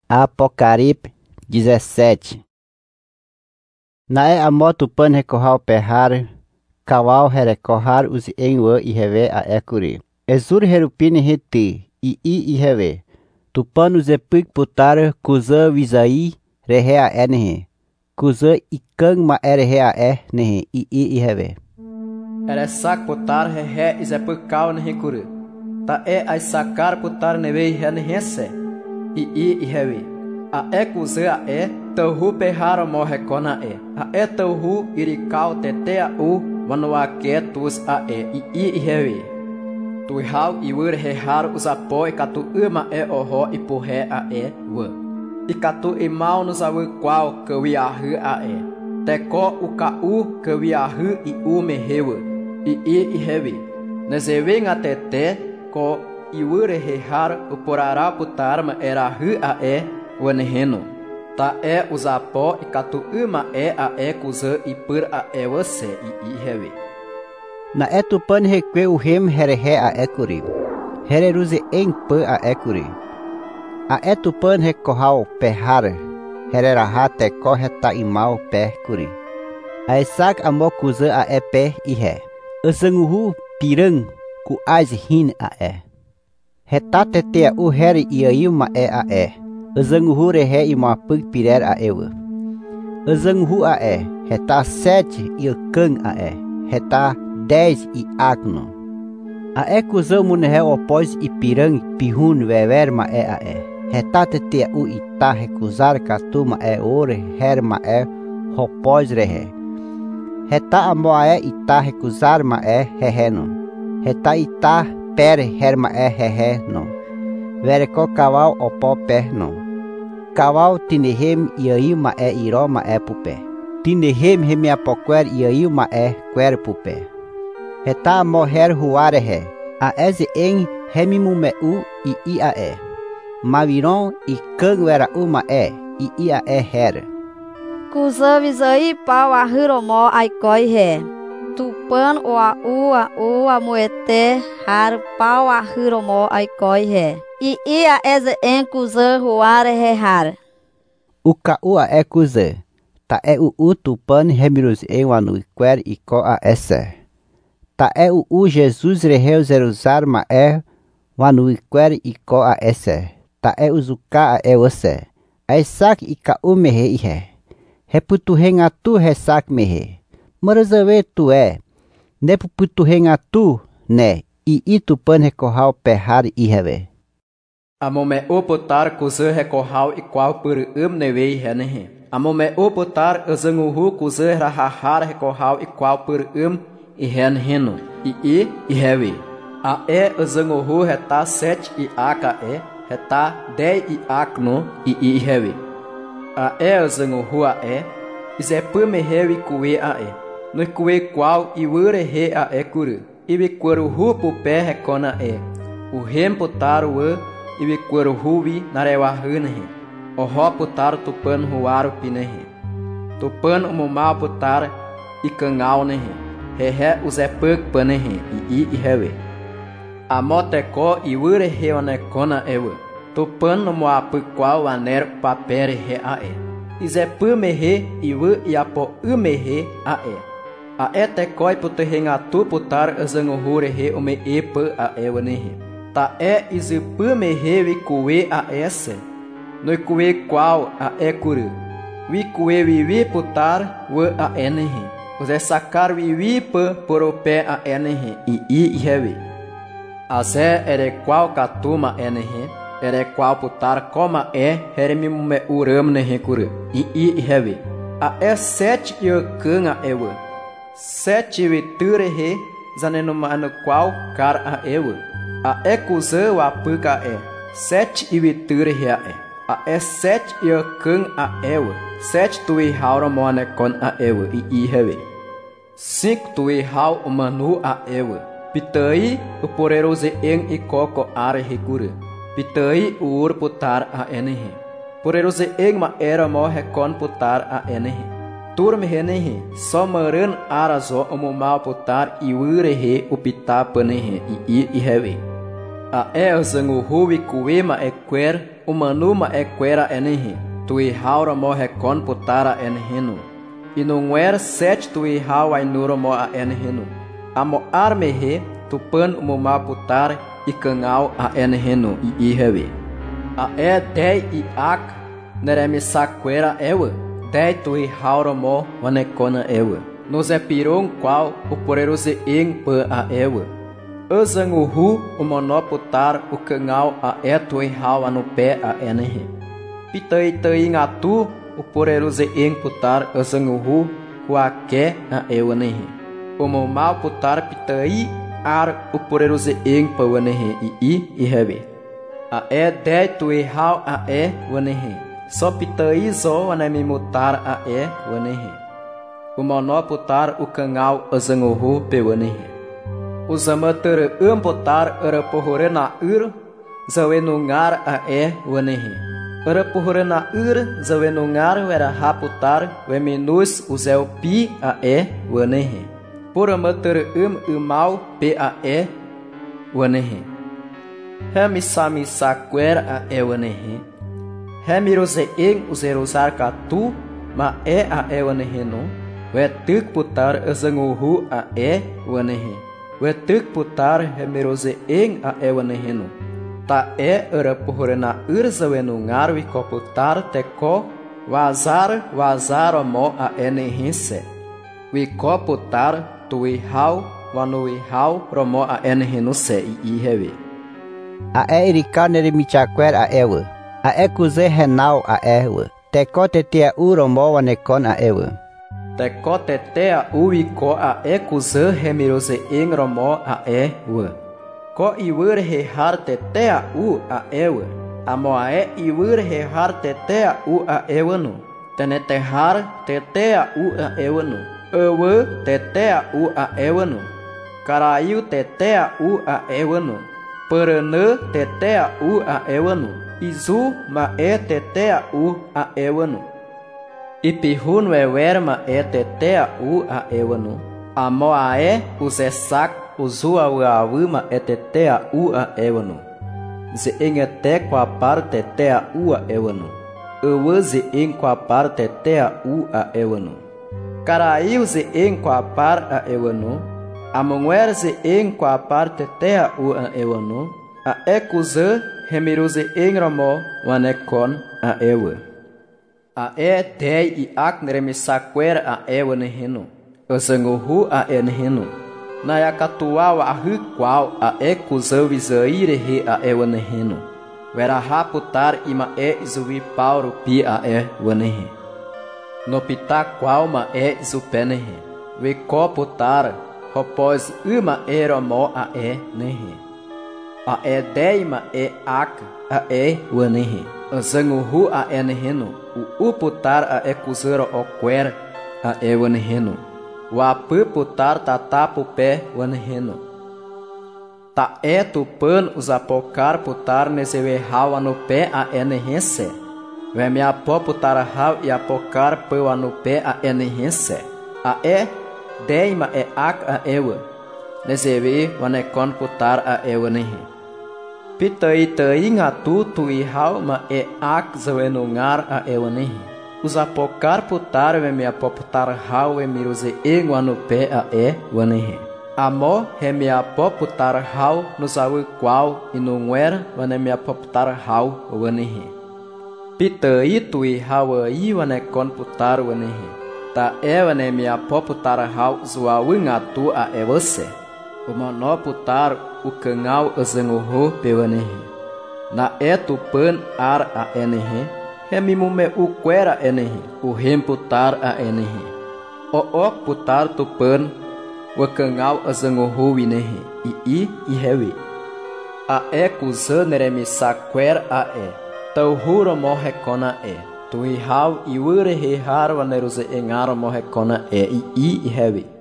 Apocalipse 17. Nae a moto pan recorral perrar, kawal herecorrar os enwa e reve a ecuri. Ezur herupine reti, i reve. Tupan os epik putar, kuza visai, rehe a enhe. Kuza ikang ma rehe a nehe, i reve. Eresak putar rehe is epikau nehe kuri. Ta ai sakar putar neve henhese, i reve. A kuze a tauhu perraro morre kona a tauhu irikau tetea vanua tus a i reve. Tu hau iur rehar os apo katu uma oho i porre a wa. I katu imau nos awu qual kawiahu a Teko ukau kawiahu i mehewa. I reve. Nezeveng a tete ko iur rehar uporará putarma era hu a waneheno. Ta usapo e katu uma a kuza i pur a você i reve. Na tupan reque o rem herehe a ecuri. Hereruze em pan a ecuri. A tupan recorral perrar. Hereraha te correta imal percuri. A esak amokuza a pé e ré. Asanguhu pirang ku az hin a Retatete o heri e ailma a Azanguhu rehe e uma pug pirer a ewa. Azanguhu a reta 7 e kang a reta 10 e agno. A kuzão munhe opós e pirang pihun veverma a Retatete o ita recusar catuma ore herma hopós rehe. Reta amoa ita recusar ma reheno. Reta ita per herma reheno. Vereco kawal opo perno. Kawal tinehem e ailma iroma pupe. Tinehem remiapoquer e ailma quer pupe. Reta morrer ruarehe. A eze en remimumeu e a Maviron e canguera uma e a her. Kuza visai pau a hiromo aikoi he. Tupan o a moete har pau a hiromo aikoi he. I a eze en kuza ruare he har. Uka kuza. Ta o tupan remirus en wanu quer e co a esse. Ta o Jesus reheu zeruzar ma wanu quer e co a esse. Ta uzuka a você. A sak e ka mehe e he. Reputu tu resak mehe. Morazave tu Nepuputu tu ne. I tupan recorral perrar e reve. Amome putar kuza recorral e qual por nevei henehe. Amome putar azanguhu kuza rahahar recorral e qual por e henheno. I reve. A azanguhu reta 7 e aka reta 10 e akno i reve. A azanguhu a isepu mehewi kue a no kue qual i ure he a kuru. Ibi quero rupo pé recona O rem putar ibi quero rubi narewa hunehe. O ro putar tupan ruaro pinehe. Tupan mal putar i cangal nehe. Rehe usepuk panehe i reve. A moteco i ure he onecona Tupan no moapu qual waner papere he a Isepu mehe i apo mehe a A etekoi puterrengatu putar azanguhure he ume epa a wanehe. Ta izipu mehe vikue a esse. No kue qual a kuru. Vikue vivi putar a enehe. Use sacar vivi pa por o pé a enehe i reve. Aze ere qual katuma enehe. Ere qual putar coma heremimume uram nehe kuru. I reve. A 7 e can a ewa. 7 viture he zanenuma no qual car a ewa. A kuza o apuka 7 e viture he a 7 e can a ewa. 7 tui haura mone con a ewa i reve. 5 tui hau o manu a ewa. Pitai o poreroze en e coco are recura. Pitai o ur putar a enehe. Poreroze en ma era morre con putar a enehe. Turme renehe, só maran arazo o mal putar e urehe o pitá panehe i reve. A zangu hubi kuema quer umanu ma quera enehe, tui haura mo recon putara enhenu. E não era 7 tui hau ainuro mo a enhenu. Amo armehe, tupan umuma putar e canal a enhenu e ihewe. A 10 e ak, neremi saquera ewa, 10 tui haura mo wanecona ewa. Nos pirong qual o poreroso eng pa a ewa. Azang uhu o monoputar o canal a tui hau no pé a enhe. Pitai tai ngatu o poreroso eng putar azang uhu huake a ewa nehe. O mal putar pitai ar o poreroso eng pa wanehe i hebe. A 10 tui hau a wanehe. Só pitai zo wanemi mutar a wanehe. O monoputar o canal azanguhu pewanehe. O zamater amputar era pohorena zawenungar a wanehe. Era pohorena zawenungar era raputar weminus o zel pi a wanehe. Por amater umal p a wanehe. Hamisami saquer a wanehe. Hemirose eng uzerusar katu ma a wanehe no. Wetuk putar azanguhu a wanehe. Wetuk putar hemerose eng a wanehe no. Ta era pohorena zawenungar wiko putar teko wazar mo a enehense. Wiko putar tui hau wanui hau romo a enehenu se i hewe. A erika nere michaquer a ewa. A ekuze henau a ewa. Teko tetea romo wanekon a ewa. Teko tetea wiko a ekuze hemirose eng romo a ewa. Ko iwur hehar tetea a ewa. Amo a iwur hehar tetea a ewa no. Tenetehar tetea a ewa no. Ewa tetea a ewa no. Karaiu tetea a ewa no. Perane tetea a ewa no. Izu ma tetea a ewa no. Ipihun wewer ma tetea a ewa no. Amo a uzesak uzua uawu ma tetea a ewa no. Ze engete kwa par tetea a ewa no. Ewa ze eng kwa par tetea a ewa no. Karaiu ze eng kwa par a ewa no. Amonguer ze eng kwa par tetea a ewa no. A ekuze hemiruze eng romo wanekon a ewa. A 10 i ak neremisaquer a ewa neheno. Azanguhu a neheno. Na yakatua wa ahu qual a ekuze visaire he a ewa neheno. Vera raputar ima izuwi pauro pi a wanehe. No pita qual ma izupenehe. We coputar hopos uma romo a nehe. A 10 ma ak a wanehe. Azanguhu a neheno. O putar a ecuzero o quer a waneheno. O apu putar tatapu pé waneheno. Ta tupan usapocar putar nesewe hawa no pé a nehense. Ve me apo putar haw e apocar pão no pé a nehense. A deima ak a ewa. Nesewe wanekon putar a wanehe. Pitai tai ngatu tui hau ma ak zawenungar a wanehe. Usapocar putar ve me apoputar hau e miruze engwa no pé a wanehe. Amo me apoputar hau no sawu qual e não era wane me apoputar hau wanehe. Pitai tui hau ai wanekon putar wanehe. Ta wane me apoputar hau zuawu ngatu a você. O monoputar o canal azanguhu pewanehe. Na tupan ar a enehe. Hemimume o quera enehe. O remputar a enehe. O putar tupan o canal azanguhu winehe. I hewe. A kuzan neremisaquer a Tauhuro morrecona Tui hau iure he har vaneruze engaro morrecona I hewe.